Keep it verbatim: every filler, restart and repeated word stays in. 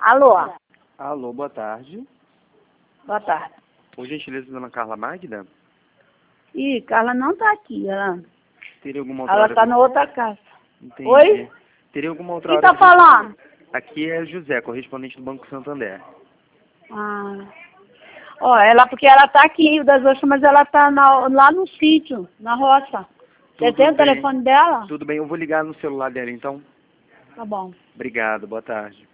Alô? Alô, boa tarde. Boa tarde. Por gentileza, dona Carla Magda? Ih, Carla não tá aqui, ela, Teria alguma outra ela hora tá de- na outra casa. Entendi. Oi? Teria alguma outra Quem hora tá de- falando? Aqui é José, correspondente do Banco Santander. Ah. Ó, ela, porque ela tá aqui em Rio das Ostras, mas ela tá na- lá no sítio, na roça. Você Tudo tem o bem. telefone dela? Tudo bem, eu vou ligar no celular dela então. Tá bom. Obrigado, boa tarde.